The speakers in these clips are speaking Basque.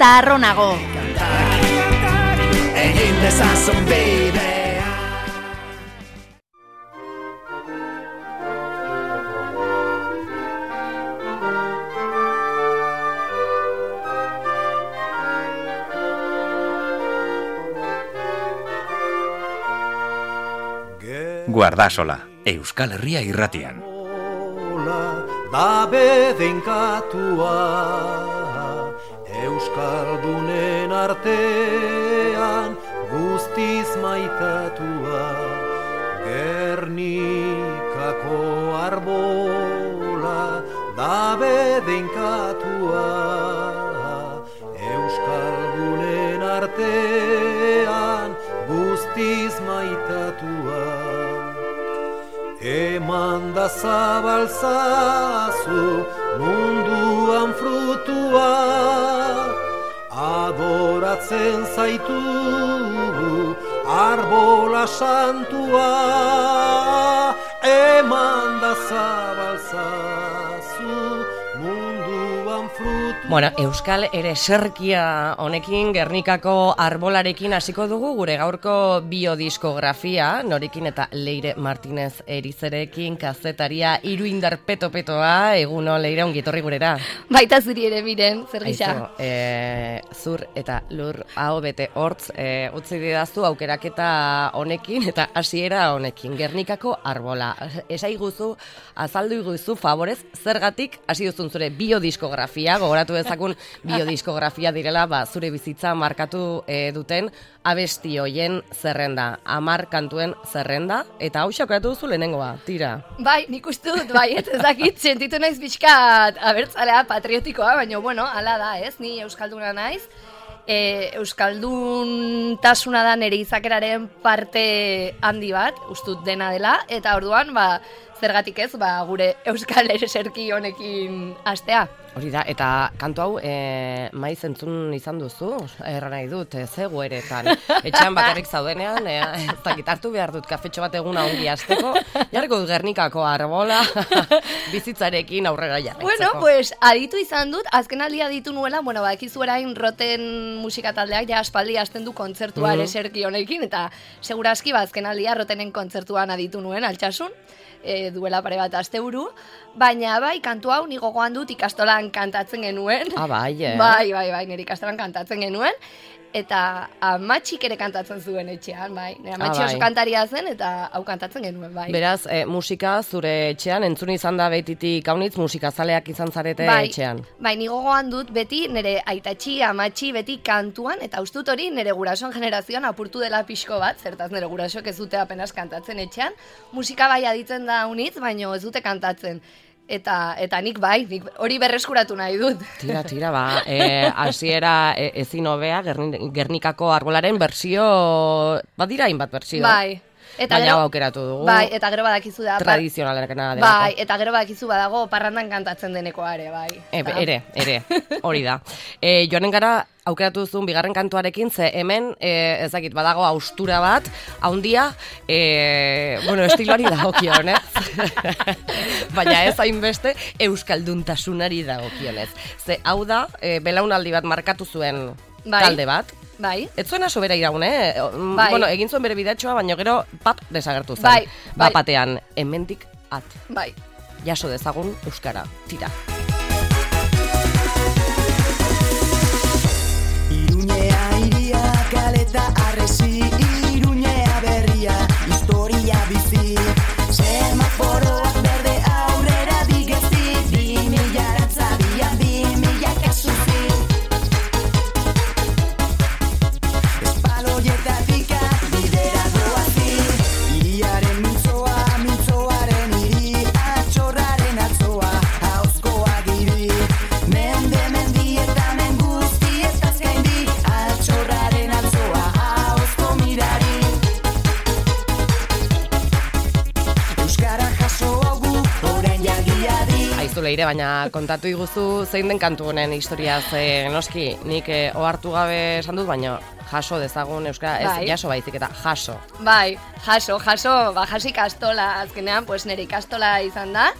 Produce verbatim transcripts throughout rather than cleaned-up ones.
eta arronago. Egin dezazun bidea. Guardasola, Euskal Herria irratian. Da bedenkatua, Euskaldunen artean guztiz maitatua, Gernikako arbola, da bedenkatua, Euskaldunen artean guztiz maitatua. Eman da zabalzazu munduan frutua, adoratzen zaitugu arbola santua. Eman da zabalzazu munduan frutua. Bueno, Euskal ere serkia honekin, Gernikako arbolarekin hasiko dugu gure gaurko biodiskografia, norekin eta Leire Martinez Erizerekin, kazetaria, iruindar peto-petoa, eguno Leire, ongi etorri gurera. Baita zuri ere miren, zer gisa. E, zur eta lur hau bete hortz, e, utzi didazu aukeraketa honekin eta hasiera honekin, Gernikako arbola. Esai guzu, azaldu iguzu, favorez, zergatik hasi duzun zure biodiskografia, gogoratu ezakun biodiskografia direla, ba, zure bizitza markatu e, duten abesti hoien zerrenda, amar kantuen zerrenda, eta hau xaukeratu duzu lehenengoa, tira. Bai, nik uste dut, bai, ez ezakit, sentitu naiz pixkat abertzalea patriotikoa, baina, bueno, hala da, ez, ni euskalduna naiz, e, euskaldun tasuna da nire izakeraren parte handi bat, ustut dena dela, eta orduan, ba, zergatik ez, ba, gure euskal eserki honekin hastea. Hori da, eta kantu hau e, maiz entzun izan duzu, erra nahi dut, e, ze gueretan. Etxean bakarrik zaudenean, e, ez dakit hartu behar dut kafetxo bat eguna ongi hasteko, jarriko dut Gernikako arbola, bizitzarekin aurrera jarraitzeko. Bueno, pues, aditu izan dut, azken aldia aditu nuela, bueno, bakizu erain roten musika taldeak, ja aspaldi hasten du kontzertua ere serki honekin, eta seguraski, ba, azken aldia rotenen kontzertuan aditu nuen, altxasun, e, duela pare bat asteburu, baina bai, kantu hau ni gogoan dut ikastolan kantatzen genuen. Ah, bai, eh? Bai, bai, bai, nire ikastolan kantatzen genuen, eta amatxik ere kantatzen zuen etxean, bai. Nire amatxi ah, bai. oso kantaria zen, eta hau kantatzen genuen, bai. Beraz, e, musika zure etxean, entzun izan da betitik haunitz, musikazaleak izan zarete bai, etxean. Bai, ni gogoan dut beti nire aitatxi, amatxi, beti kantuan, eta ustut hori nire gurasoan generazioan apurtu dela pixko bat, zertaz nire gurasoak ez dute apenas kantatzen etxean, musika bai aditzen da haunitz, baino ez dute kantatzen. Eta, eta nik bai, nik hori berreskuratu nahi dut. Tira, tira, ba, e, hasiera e, ezin hobea, Gernikako arbolaren bersio, badira hainbat bersio. Bai. Eta baina gero, aukeratu dugu. Bai, eta gero badakizu da. Tradizionalena delako. Bai, eta gero badakizu badago parrandan kantatzen denekoa ere, bai. E, ere, ere, hori da. E, joanen gara, aukeratu duzun bigarren kantuarekin, ze hemen, e, ez dakit, badago austura bat, haundia, e, bueno, estiloari dagokionez. Baina ez hainbeste, euskalduntasunari dagokionez. Ze hau da, e, belaunaldi bat markatu zuen bai. talde bat. Bai. Ez zuena sobera iraun, eh? Bai. Bueno, egin zuen bere bidatxoa, baina gero pap desagertu zen. Bai. Bai. Bapatean, hemendik at. Bai. Jaso dezagun euskara, tira. Iruñea iria, kaleta arresi, Iruñea berria, historia bizi, semaforoak berde aurrera digezi, bi mila aratzabian, bi mila kasuzi. Espaloietatik bidera doazi, iriaren mintzoa, mintzoaren iri, atxorraren atzoa, hauzkoa giri, mende mendi eta men guztietaz gaindi, atxorraren atzoa, hauzko mirari. Euskara jaso hau orain jagiadi. Aizu Leire, baina kontatu iguzu zein den kantu honen historia, ze noski nik eh, ohartu gabe esan dut, baina jaso dezagun euskara, ez Bai. jaso baizik eta jaso. Bai, jaso, jaso, ba, jasi ikastola, azkenean, pues nire ikastola izan da,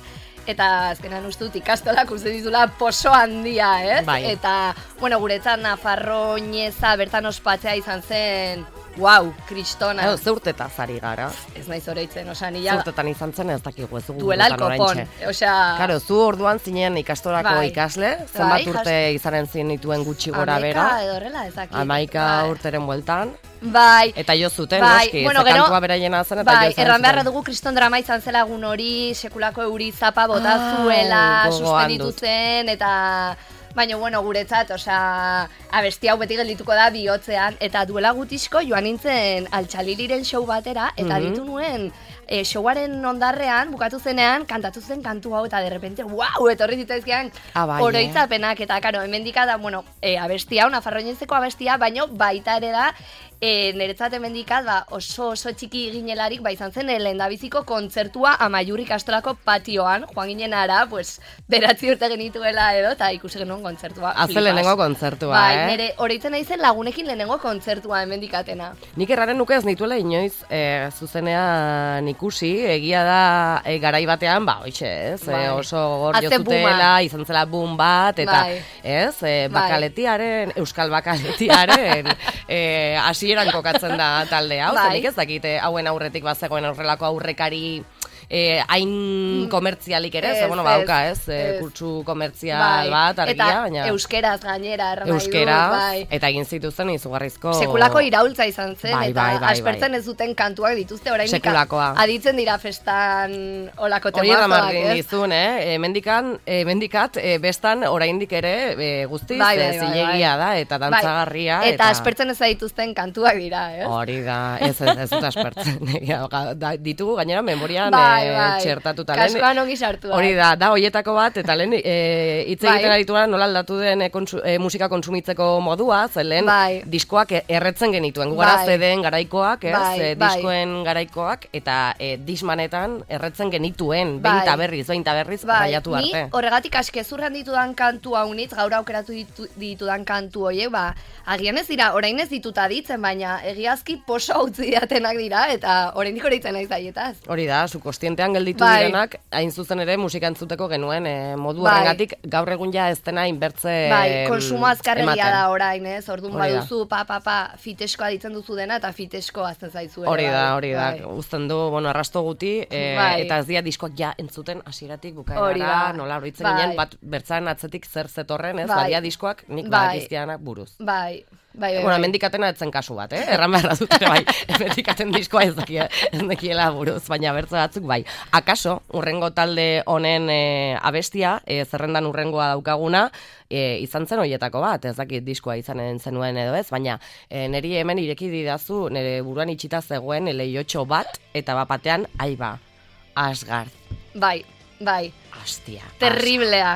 eta azkenan uste dut ikastolak uste ditula poso handia, ez? Bai. Eta, bueno, guretzat Nafarro Ñeza bertan ospatzea izan zen, wow, kristona. Edo, ze urtetaz ari gara. Ez naiz oroitzen, osea, Ze nila urtetan izan zen ez dakigu ez dugu. duela el guretan kopon, oraintxe. osea... Karo, zu orduan zinen ikastorako Bai. ikasle, zenbat Bai, urte izanen zinituen gutxi gora bera. Amaika edo horrela ezakit. Amaika Bai. urteren bueltan. Bai. Eta jo zuten, Bai, noski, bueno, ze gero- kantua beraiena zen eta Bai, jo zaren erran beharra zuten. dugu kriston drama izan zela egun hori, sekulako euri zapa bota Ah, zuela, gogoan suspenditu dut. zen, eta... Baina, bueno, guretzat, osea, abesti hau beti geldituko da bihotzean, eta duela gutizko joan nintzen altxaliliren show batera, eta Mhm. ditu nuen, e, showaren ondarrean, bukatu zenean, kantatu zen kantu hau, eta de repente, wow, etorri zitzaizkian, Ah, bai, oroitzapenak, eta, karo, hemendika da, bueno, e, abestia, una farroinezeko abestia, baino baita ere da, e, niretzat hemendikat, ba, oso oso txiki ginelarik, ba, izan zen, lehendabiziko kontzertua Amaiurri Kastolako patioan, joan ginen ara, pues, beratzi urte genituela edo, eta ikusi genuen kontzertua. Haze flipas. lehenengo kontzertua, bai, eh? nire oroitzen naizen lagunekin lehenengo kontzertua hemendikatena. Nik erraren nuke ez nituela inoiz e, zuzenean ikusi, egia da e, garai batean, ba, hoxe, ez, Bai. e, oso gor Haze jozutela, izan zela boom bat, eta, Bai. ez, e, Bai. bakaletiaren, euskal bakaletiaren, e, hasieran kokatzen da talde hau, Bai. zenik ez dakite, hauen aurretik bazegoen aurrelako aurrekari, E, hain komertzialik ere, ze, Ez, bueno, ez, bauka, ez, e, ez. kurtsu komertzial bat, argia, eta baina... euskeraz gainera, erran nahi dut, Euskeraz, bai. eta egin zituzten izugarrizko... Sekulako iraultza izan zen, Bai, eta bai, bai, aspertzen bai. ez duten kantuak dituzte, oraindik Sekulakoa. aditzen dira festan olako Hori temazoak, eramarrin ez? dizun, eh? E, mendikan, e, mendikat, e, bestan oraindik ere e, guztiz Bai, bai, e, bai, zilegia bai. da, eta dantzagarria. Bai. Eta aspertzen ez dituzten kantuak dira, ez? Hori da, ez, ez, ez dut aspertzen. Egia, ga- da- ditugu gainera memorian Bai, e, bai. txertatuta. Kaskoan ongi sartua. Hori da, da hoietako bat, eta lehen e, hitz egiten Bai. arituan nola aldatu den e, kontsu, e, musika kontsumitzeko modua, zen lehen Bai. diskoak e- erretzen genituen, gu gara Bai. C D-en garaikoak, ez, Bai, e, bai. diskoen garaikoak, eta e, dismanetan erretzen genituen, Bai. behin ta berriz, behin ta berriz, Bai, raiatu ni arte. horregatik askezurran ditudan kantu haunitz, gaur aukeratu ditu, ditudan kantu horiek, ba, agian ez dira, orain ez dituta ditzen, baina egiazki poso utzi diatenak dira, eta oraindik horitzen naiz daietaz. Hori da, zu kostientean gelditu Bai. direnak, hain zuzen ere musika entzuteko genuen e, modu Bai. horrengatik gaur egun ja ez dena inbertze Bai, konsumo azkarregia ematen. da orain, ez? Orduan Hori da. baduzu, pa, pa, pa, fiteskoa ditzen duzu dena, eta fitesko azten zaizuela. Hori da, hori da, Bai. uzten du, bueno, arrasto guti, e, Bai. eta ez dira diskoak ja entzuten hasieratik Hori bukaerara, da. nola horitzen Bai. ginen, bat bertzan atzetik zer zetorren, ez, Bai. badia diskoak nik Bai. badakizkianak buruz. Bai, bai, bai. Bueno, bai. mendikatena etzen kasu bat, eh? Erran beharra dut ere bai, mendikaten diskoa ez dakia, ez dakiela buruz, baina bertze batzuk bai. Akaso, urrengo talde honen e, abestia, e, zerrendan urrengoa daukaguna, e, izan zen hoietako bat, ez dakit diskoa izanen zenuen edo ez, baina e, niri hemen ireki didazu, nire buruan itxita zegoen leiotxo bat, eta bapatean, aiba, Asgard, Bai, bai. hastia. Terriblea.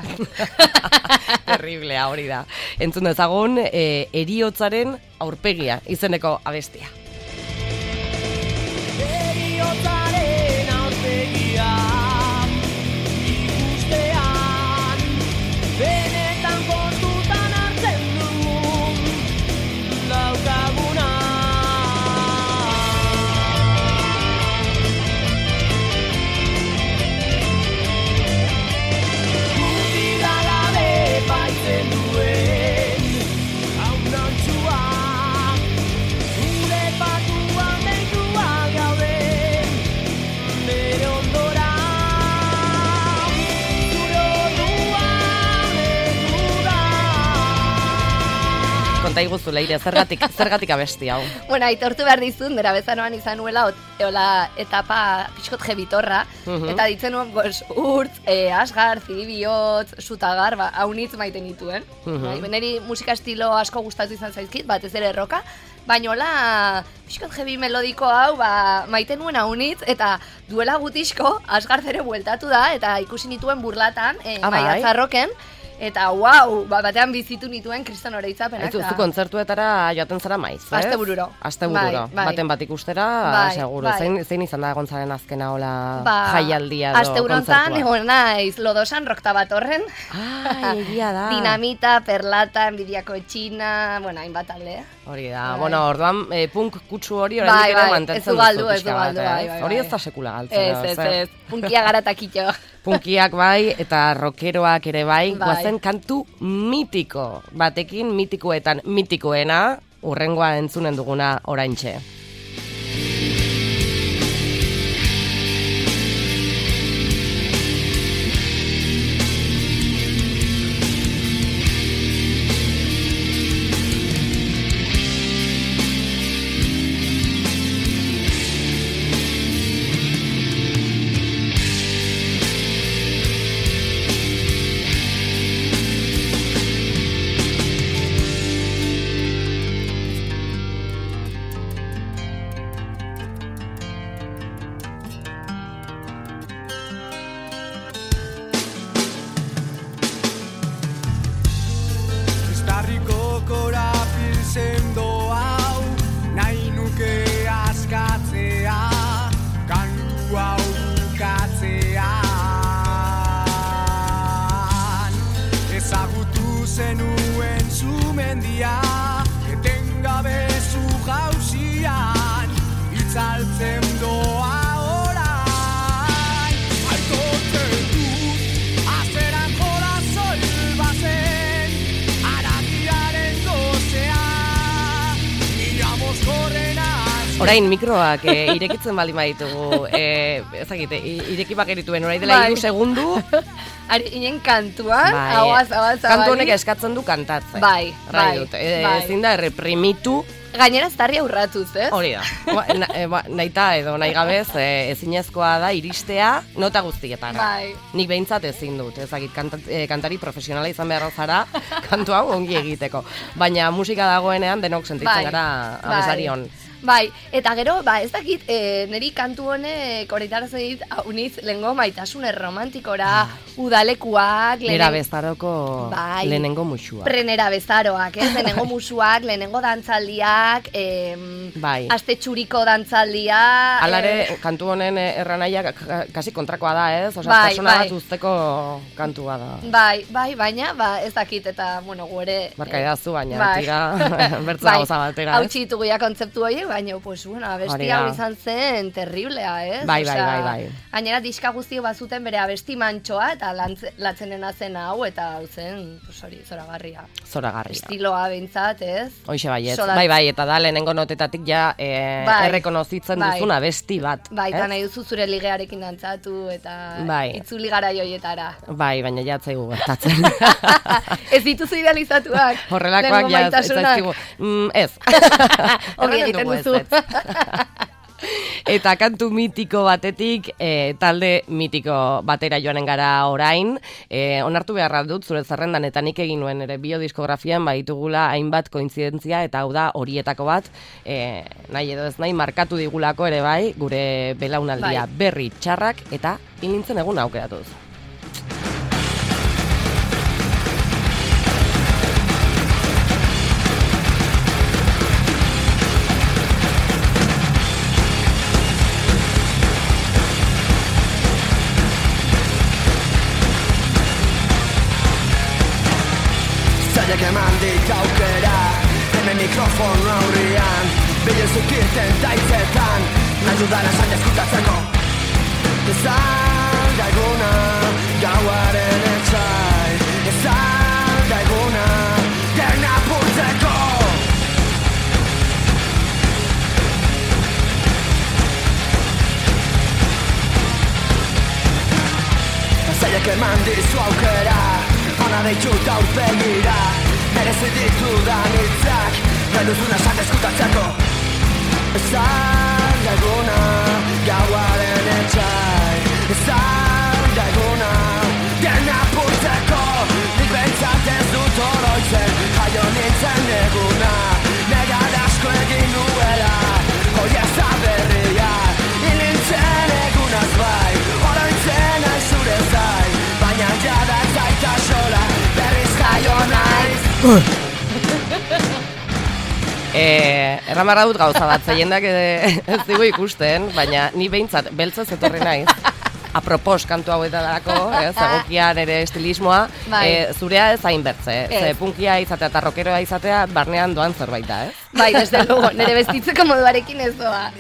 Terriblea, hori da. Entzun dezagun, e, eriotzaren aurpegia, izeneko abestia. Heriotzaren aurpegia ikustean benetan kontutan hartzen du daukaguna. Guzti galabe baitzen duen haunantzua gure patuan deitua gaude bere ondora zure orduan heldu da. Konta iguzu, Leire, zergatik, zergatik abesti hau. Bueno, aitortu behar dizun, nera bezanoan izan nuela ot- eola etapa pixkot jebitorra, Mhm. eta ditzen nuen, pues, urtz, e, Asgard, Zibibiotz, Sutagar, ba, haunitz maiten nituen. Mhm. Bai, niri musika estilo asko gustatu izan zaizkit, batez ere roka, baina hola, pixkot jebi melodiko hau, ba, maiten nuen haunitz, eta duela gutixko, Asgard ere bueltatu da, eta ikusi nituen burlatan, e, Ah, bai? maiatzarroken, eta wow, ba, batean bizitu nituen kriston oroitzapenak. Ez zu da. kontzertuetara joaten zara maiz, ez? Astebururo. Astebururo. Bai, bai. Baten bat ikustera, Bai, seguro. bai. Zein, zein izan da egon zaren azkena hola Ba, jaialdia edo asteburontan kontzertua? egon naiz lodosan rokta bat horren. Ai, egia da. Dinamita, Perlata, Enbidiako Etxina, bueno, hainbat talde. Hori da, Bai. bueno, orduan e, punk kutsu hori Bai, oraindik ere bai, mantentzen ez du galdu, duzu ez du pixka bat, galdu, ez? bai, bai, Hori bai. ez da sekula galtzen. Ez, ez, ez, punkia gara takitxo. punkiak bai, eta rockeroak ere bai, Bai. guazen kantu mitiko, batekin mitikoetan mitikoena, urrengoa entzunen duguna oraintxe. Estarriko korapil sendo hau nahi nuke askatzea, kantu hau bukatzean. Ezagutu zenuen zumendia, etengabe zu jauzian, itzaltzen doa orain. Aitortzen dut, azeran jola soil bazen, aragiaren gozea, mila mozkorrena. Orain mikroak eh, irekitzen baldin baditugu, eh, ezagite, ireki bagerituen orain dela Bai. hiru segundu, Ari, inen kantuan, bai, aguaz, aguaz, kantu honek eskatzen du kantatzen. Bai, Rai bai, dut, eh, bai. ezin da erreprimitu, Gainera estarri aurratuz, ez? hori da. Ba, na, eh, ba, nahita edo nahi gabez eh, ezinezkoa da iristea nota guztietara. Bai. Nik behintzat ezin dut, ezagit, kanta, eh, kantari profesionala izan behar zara kantu hau ongi egiteko. Baina musika dagoenean denok sentitzen Bai, gara bai. abeslarion. Bai, eta gero, ba, ez dakit, e, niri kantu honek horretarazen dit, uniz, lehengo maitasune romantikora, udalekuak, Nera bezaroko Bai. lehenengo musua. Prenera bezaroak, ez? Lehenengo musuak, lehenengo dantzaldiak, em, Bai. aste txuriko dantzaldia. Alare, eh, kantu honen erranaia ka- kasi kontrakoa da, ez? Osa, Bai, persona bai. bat uzteko kantua da. Bai, bai, baina, ba, ez dakit, eta, bueno, gure... Barka edazu, baina, bai. tira, bertza gauza batera, hau ez? txitu guia kontzeptu horiek, baina, pues, bueno, Hori abesti da. hau izan zen terriblea, ez? Bai, bai, Osea, bai, bai. Gainera diska guztiok bazuten bere abesti mantxoa, eta lantze- latzenena zen hau, eta hau zen, pues, hori, zoragarria. Zoragarria. Estiloa behintzat, ez? Hoxe baiet, Sola- bai, bai, eta da lehenengo notetatik ja eh, Bai. errekonozitzen Bai. duzun abesti bat. Bai, ez? eta nahi duzu zure ligearekin dantzatu, eta Bai. itzuli gara joietara. Bai, baina jatzaigu gertatzen. Ez dituzu idealizatuak. Horrelakoak lehengo ja ez maitasunak. zaizkigu. Mm, ez. Ongi Erranen egiten dugu ez, duzu. ez. Eta kantu mitiko batetik, e, talde mitiko batera joanen gara orain. E, onartu beharra dut, zure zerrendan eta nik egin nuen ere biodiskografian baitugula hainbat kointzidentzia, eta hau da horietako bat, e, nahi edo ez nahi, markatu digulako ere bai, gure belaunaldia Bai. berri txarrak eta inintzen egun aukeratuz. Zaiak eman dit aukera, hemen mikrofono aurrian, bilen zukirten taitzetan, nahi dudan esan eskutatzeko. Ezan da eguna, gauaren etxai, ezan da eguna, dena purtzeko. Zaiak eman dizu aukera, ona deitut aurpegira, merezi ditudan hitzak, nahi duzun esan eskutatzeko. Ezan da eguna, gauaren etxai, ezan da eguna, dena purtzeko. Nik behintzat ez dut oroitzen, jaio nintzen eguna, negar asko egin duela, hoi ez da berria, hil nintzen egunaz bai, oroitzen aiz zure zai, baina jada ez aita sola, berriz jaio naiz. Eh, erramarra dut gauza bat, zeiendak eh, ez dugu ikusten, baina ni behintzat beltzez etorri naiz. Apropos kantu hauetarako, ez, egokian ere estilismoa, Bai. eh, zurea ez hain bertze, Ez. ze punkia izatea eta rockeroa izatea barnean doan zerbait da, ez? Bai, desde luego, nire bestitzeko moduarekin ez doa.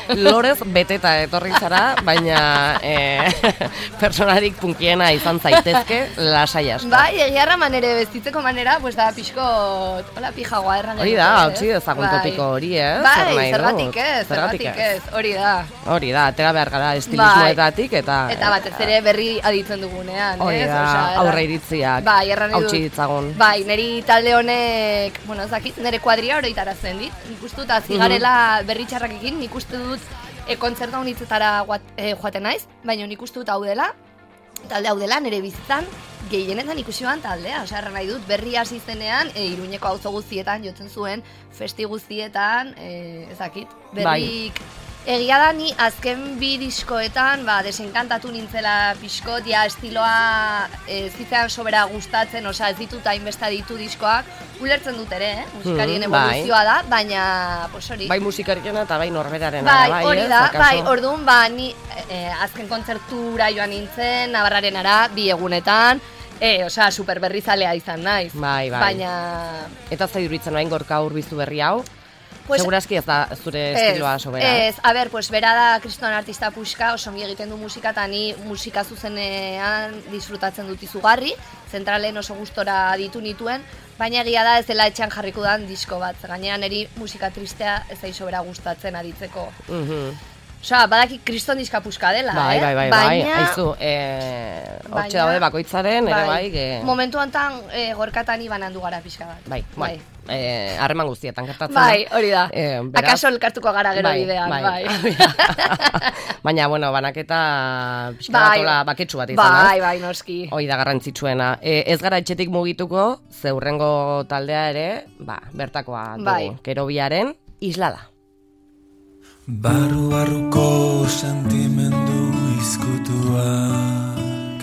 lorez beteta etorri zara, baina e, personarik punkiena izan zaitezke lasai asko. Bai, egiarra manere bezitzeko manera, pues da pixkot, hola pijagoa erran. Hori da, hotzi dezagun topiko hori, ez? Bai, zergatik ez, zergatik ez, hori da. Hori da, atera behar gara estilismoetatik eta... Eta batez ere berri aditzen dugunean, ez? Hori da, aurre iritziak, bai, erran hautsi ditzagun. Bai, niri talde honek, bueno, ez dakit, nire kuadria hori tarazten dit. Nik uste dut, azigarela berri txarrakekin, nik uste dut e, kontzerta honitzetara e, joaten naiz, baina nik uste dut hau dela, talde hau dela, nire bizitzan, gehienetan ikusi ban taldea, osea, erran nahi dut, berri hasi zenean, e, Iruñeko auzo guztietan jotzen zuen, festi guztietan, e, ez dakit, berrik... Bai. Egia da ni azken bi diskoetan ba, desenkantatu nintzela pixkot, ja estiloa ez zitzean sobera gustatzen, osea ez ditut hainbeste ditu diskoak, ulertzen dut ere, eh? Musikarien mm, evoluzioa bai. Da, baina pues hori. Bai musikarien eta bai norberaren bai, bai, hori da, bai, orduan ba, ni eh, azken kontzertura joan nintzen, Navarraren ara, bi egunetan, E, osea, super berrizalea izan naiz. Bai, bai. Baina... Eta zai duritzen orain gorka urbizu berri hau? Pues, segurazki ez da zure ez, estiloa sobera. Ez, a ber, pues bera da kriston artista puxka, oso ongi egiten du musika, eta ni musika zuzenean disfrutatzen dut izugarri, zentralen oso gustora ditu nituen, baina egia da ez dela etxean jarriko dan disko bat, gainean eri musika tristea ez da sobera gustatzen aditzeko. Mhm. Osea, badaki kriston diska puxka dela, bai, eh? Bai, bai, bai, bai, aizu, eh, hortxe daude bakoitzaren, ere bai, ge... Momentu hontan e, gorkatan iban handu gara pixka bat. Bai, bai, harreman eh, guztietan gertatzen. Bai, hori da, eh, beraz... akaso elkartuko gara gero bai, bidean, bai. bai. Baina, bueno, banaketa pixka bai, bat ola baketsu bat izan, bai, bai, noski. Hoi da garrantzitsuena. E, ez gara etxetik mugituko, ze hurrengo taldea ere, ba, bertakoa dugu, bai. Kerobiaren islada. Barru-barruko sentimendu izkutuak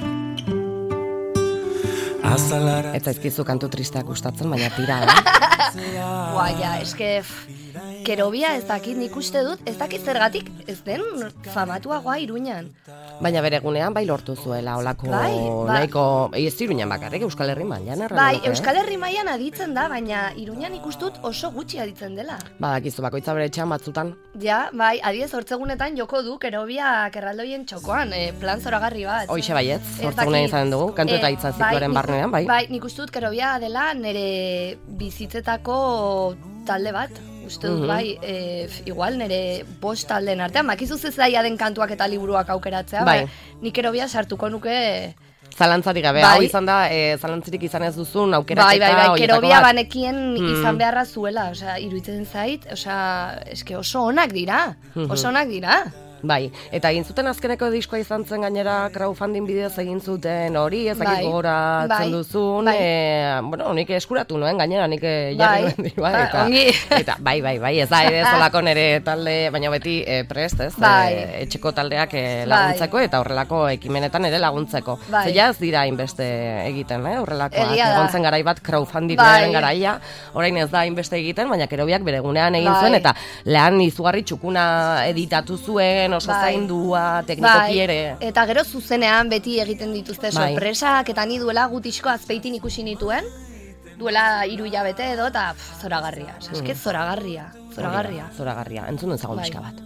Azalara... Ez zaizkizu kantu tristeak gustatzen, baina tira, eh? Guaia, eske... Kerobia ez dakit nik uste dut, ez dakit zergatik ez den famatuagoa Iruñan. Baina bere egunean bai lortu zuela, olako bai, ba... nahiko... Ez Iruñan bakarrik, Euskal Herri mailan erran. Bai, dut, Euskal Herri mailan aditzen da, baina Iruñan ikustut oso gutxi aditzen dela. Ba, dakizu bakoitza bere etxean batzutan. Ja, bai, adiez hortzegunetan joko du Kerobia kerraldoien txokoan, eh, plan zoragarri bat. Hoixe baietz, hortzegunean izan dugu, kantu eta hitza zituaren bai, barnean, bai. Bai, nik uste dut Kerobia dela nire bizitzetako talde bat. Uste dut, bai, e, igual nire bost taldeen artean, bakizu zezaia den kantuak eta liburuak aukeratzea, bai. Ba, nik Kerobia sartuko nuke... Zalantzarik gabe, bai. Hau izan da, e, zalantzirik izan ez duzun, aukeraketa... Bai, bai, bai, Kerobia bat. Banekien hmm. izan beharra zuela, osea, iruditzen zait, osea, eske oso onak dira, oso onak dira. Bai, eta egin zuten azkeneko diskoa izan zen gainera crowdfunding bidez egin zuten hori, ezakit bai, gogoratzen bai, duzun, bai. E, bueno, nik eskuratu nuen gainera, nik jarri nuen dira, eta, eta bai, bai, bai, ez da, ere zolako nere talde, baina beti e, prest, ez, bai. e, etxeko taldeak e, laguntzeko, bai. Eta horrelako ekimenetan ere laguntzeko. Bai. Zer jaz dira inbeste egiten, eh, horrelakoak, egontzen garai bat crowdfundingaren bai. Garaia, orain ez da inbeste egiten, baina Kerobiak bere egunean egin bai. Zuen, eta lehan izugarri txukuna editatu zuen, oso bai. Zaindua, teknikoki ere. Bai. Eta gero zuzenean beti egiten dituzte bai. Sorpresak, eta ni duela gutizko azpeitin ikusi nituen, duela hiru hilabete edo, eta pff, zoragarria. Eske mm. zoragarria, zoragarria. Zoragarria, entzun dut zagon bai. Diska bat.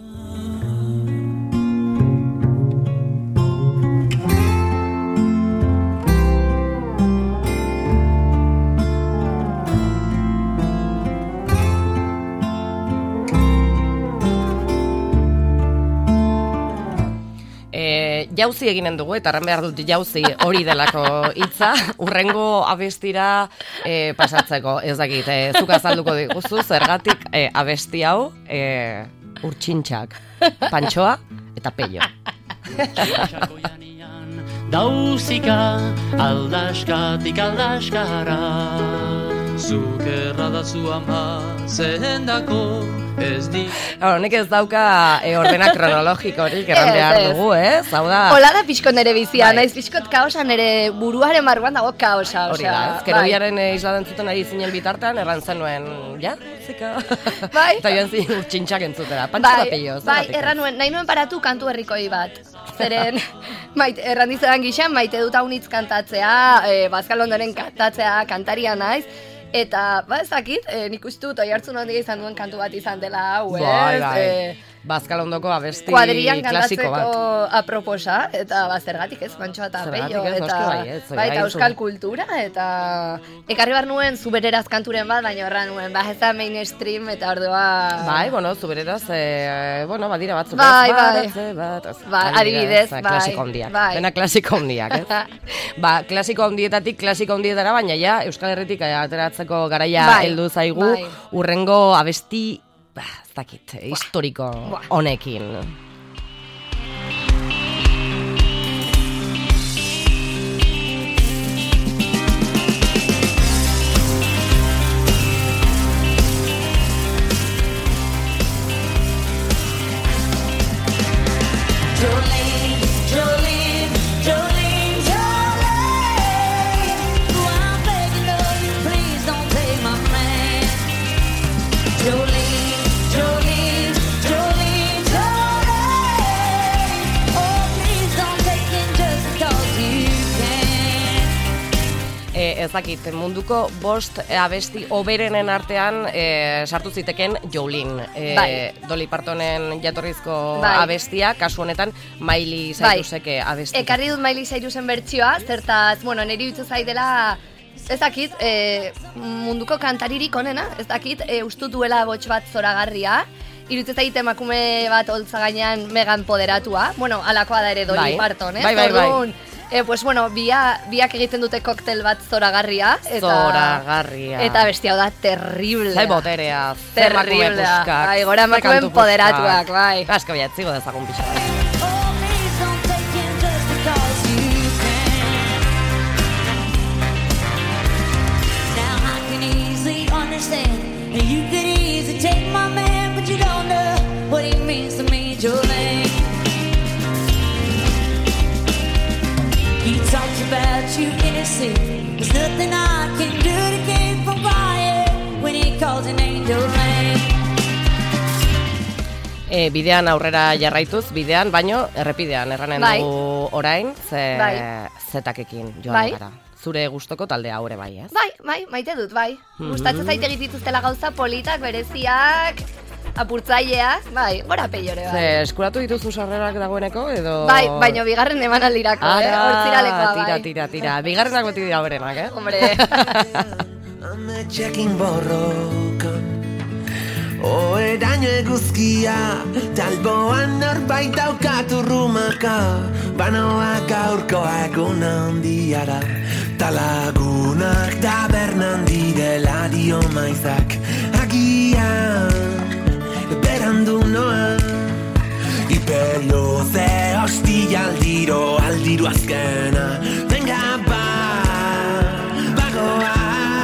Jauzi eginen dugu, eta arran behar dut jauzi hori delako hitza, urrengo abestira e, pasatzeko, ez dakit, e, zuk azalduko diguzu, zergatik e, abesti hau e, urtsintxak, pantxoa eta pello. Dauzika aldaskatik aldaskara Zukerra da zu ama zehendako ez di Honek ez dauka e, ordena kronologikorik erran behar dugu, eh? Zauda... Hola da pixkot nere bizia, bai. Naiz pixkot kaosa nere buruaren barruan dago kaosa. Hori da, Kerobiaren bai. Isladan zuten ari zinen bitartean, erran zenuen, ja, zika? Bai. Eta joan zin urtsintxak entzutera, pantxo bai. Da pello. Bai, erran nuen, nahi nuen paratu kantu herrikoi bat. Zeren, maite, erran dizetan gixan, maite dut haunitz kantatzea, e, Bazkalondoren kantatzea, kantaria naiz, eta, ba, ez dakit, e, nik uste dut oi hartzun handia izan duen kantu bat izan dela hau, ez? Bai, bai. E, Bazkalondoko abesti kuadrian klasiko kantatzeko bat. aproposa, eta bazergatik ez, Mantxoa eta Zergatik Pello, ez, eta, noski bai, ez, bai, eta bai, euskal zu. kultura, eta ekarri bar nuen zubereraz kanturen bat, baina horra nuen, ba, ez da mainstream, eta ordua... Bai, bueno, zubereraz, eh, bueno, badira batzuk, Bai, ez, bai. bat, ez, bat, ez, Bai, adibidez, ez, bai, klasiko handiak, bai. dena klasiko handiak, ez? Ba, klasiko handietatik klasiko handietara, baina ja, Euskal Herritik ateratzeko garaia Bai, heldu zaigu, bai. urrengo abesti, ba, ez dakit, historiko Buah. honekin. Jolene, Jolene, Jolene, Jolene. Oh, I'm begging of you, please don't take my man. Jolene, Jolene, Jolene, Jolene. Oh, please don't take him just because you can. E, ezakit, munduko bost abesti oberenen artean e, sartu ziteken Jolene. E, Bai. Dolly Partonen jatorrizko Bai. abestia, kasu honetan Miley Cyrusek abestia. Ekarri dut Miley Cyrusen bertsioa, zertaz, bueno, niri bitzu zaidela, ez dakit, e, munduko kantaririk onena, ez dakit, e, ustu duela bots bat zoragarria, iruditzen zait emakume bat holtza gainean mega empoderatua, bueno, alakoa da ere Dolly Bai. Parton, ez? Bai, bai, bai. Orduan, E, pues bueno, bia, biak egiten dute koktel bat zoragarria. Eta, Zoragarria. Eta bestia da terrible. Zai boterea, ze emakume Terrible. puskak. Ai, gora ze emakume kantu empoderatuak, puskak. bai. Asko biatzigo dezagun pixka. Oh, please don't take him just because you can. Now I can easily understand that you could easily take my man, but you don't know what he means to me, Jolene. He talks about you in his sleep. There's nothing I can do to keep from crying when he calls your name, Jolene. E, bidean aurrera jarraituz, bidean, baino errepidean erranen Bai. dugu orain, ze Bai. zetakekin joan Bai. gara. Zure gustoko taldea haure bai, ez? Bai, bai, maite dut, bai. Gustatzen zait egitituztela gauza politak, bereziak, apurtzaileak, bai, gora peiore, bai. Ze eskuratu dituzu sarrerak dagoeneko, edo... Bai, baino bigarren emanaldirako, eh? Ara, Hortziralekoa, bai. tira, tira, tira. Bigarrenak beti dira hoberenak, eh? Hombre. Ametxekin borrokan Oeraino eguzkia Talboan norbait daukatu rumaka Banoak aurkoa egun handiara Talagunak tabernan direla dio maizak Agian berandu noa Ipello ze hostia aldiro, aldiro azkena Venga ba, bagoaz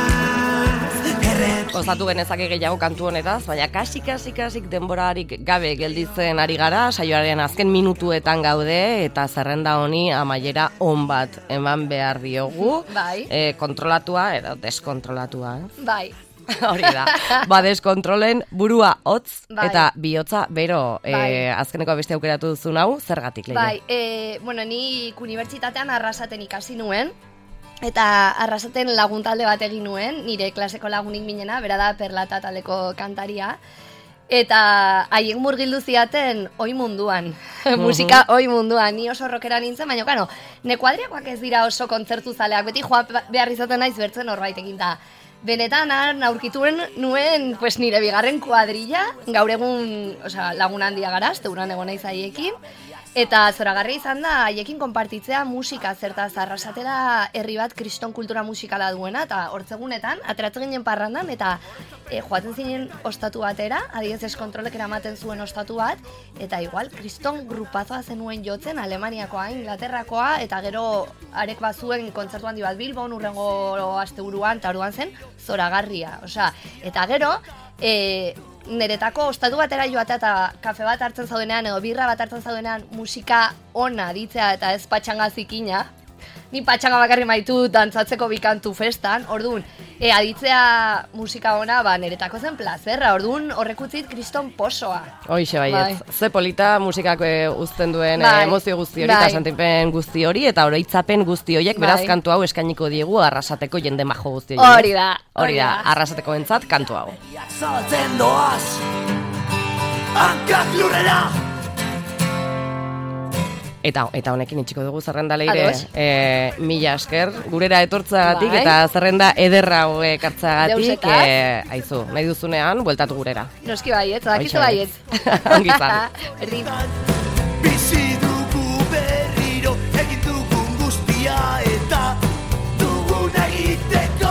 Errep Gozatu genezake gehiago kantu honetaz, baina kasik, kasik, kasik denborarik gabe gelditzen ari gara, saioaren azken minutuetan gaude, eta zerrenda honi amaiera on bat eman behar diogu, Bai. e, kontrolatua edo deskontrolatua. Eh? Bai. Hori da, ba deskontrolen burua hotz Bai. eta bihotza bero, e, Bai. azkeneko beste aukeratu duzun hau, zergatik lehi? Bai, e, bueno, ni unibertsitatean arrasaten ikasi nuen, eta arrasaten laguntalde bat egin nuen, nire klaseko lagunik minena, bera da Perlata taldeko kantaria, eta haiek murgildu ziaten oi munduan, musika oi munduan, ni oso rockera nintzen, baina, claro, ne kuadriakoak ez dira oso kontzertu zaleak, beti joa behar izaten naiz bertzen norbait da. Benetan, han aurkituen nuen pues, nire bigarren kuadrilla, gaur egun osea, lagun handia gara, azteuran egon naiz haiekin, eta zoragarria izan da haiekin konpartitzea musika zertaz arrasatela herri bat kriston kultura musikala duena, eta hortzegunetan, ateratzen ginen parrandan, eta e, joaten zinen ostatu batera, adibidez eskontrolek eramaten zuen ostatu bat, eta igual, kriston grupazoa zenuen jotzen, Alemaniakoa, Inglaterrakoa, eta gero arek bazuen kontzertu handi bat Bilbon, urrengo asteburuan, eta orduan zen, zoragarria, osea, eta gero, e, niretako ostatu batera joatea eta kafe bat hartzen zaudenean edo birra bat hartzen zaudenean musika ona ditzea eta ez patxanga zikina. Ni patxanga bakarri maitu dantzatzeko bikantu festan, orduan, e, aditzea musika ona, ba, niretako zen plazerra, orduan horrek utzit kriston posoa. Hoixe baietz, Bai. ze polita musikak e, uzten duen e, Bai. emozio guzti hori Bai. eta sentipen guzti hori eta oroitzapen guzti horiek, beraz Bai. kantu hau eskainiko diegu arrasateko jende majo guzti horiek. Hori da, Hori hori da, da. arrasateko entzat kantu hau. Saltzen doaz hankak lurrera. Eta, eta honekin itxiko dugu zerrenda leire, Ados. e, mila esker, gurera etortzagatik Bai. eta zerrenda ederra hauek hartzagatik, Deusetaz. e, aizu, nahi duzunean, bueltatu gurera. Noski baietz, dakizu Hoxe. baietz. Ongi izan. Berdin. Bizi dugu berriro egin dugun guztia eta dugun egiteko.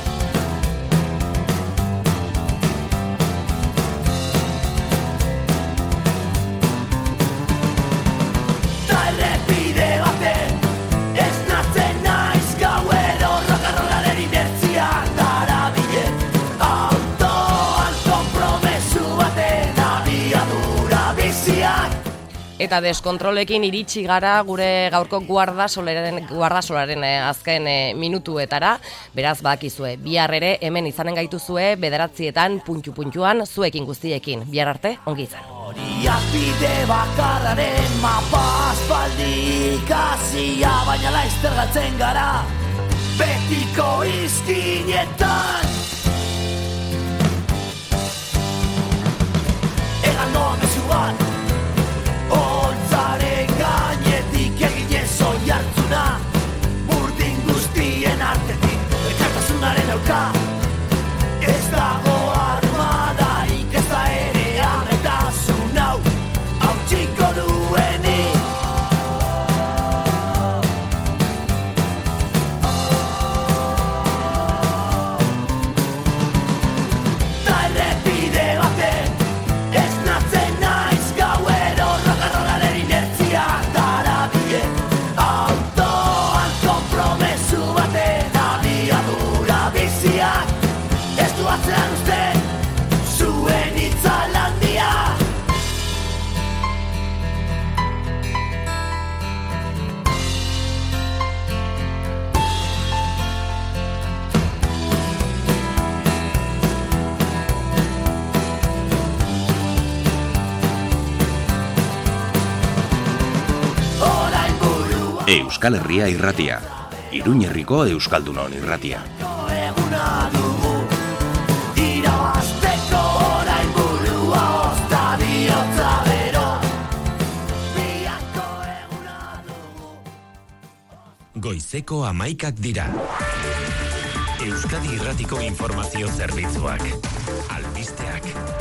Ta errepide baten esnatzen naiz gauero rock-and-rollaren inertzian darabile. Autoan konpromesu baten abiadura biziak. Eta deskontrolekin iritsi gara gure gaurko guardasolaren, guardasolaren eh, azken eh, minutuetara, beraz bakizue, bihar ere hemen izanen gaituzue bederatzietan puntu-puntuan zuekin guztiekin. Bihar arte, ongi izan. Horiak bide bakarraren mapa aspaldi ikasia, baina laizter galtzen gara betiko izkinetan. Egan doa mesu bat, holtzaren gainetik egin zoi hartzuna, burdin guztien artetik, elkartasunaren auka, ez dago armadaik, ez da ere ametasun hau, hautsiko duenik. Ta errepide baten esnatzen naiz gauero rock-and-rollaren inertzia darabile. Autoan konpromesu baten abiadura biziak, ez du atzean usten zuen itzalandia. Orain burua Euskal Herria irratia. Iruñerriko Euskaldunon irratia. eguna dugu, irabazteko orain burua ozta bihotza bero. Biako eguna dugu. Goizeko amaikak dira. Euskadi Irratiko Informazio Zerbitzuak. Albisteak.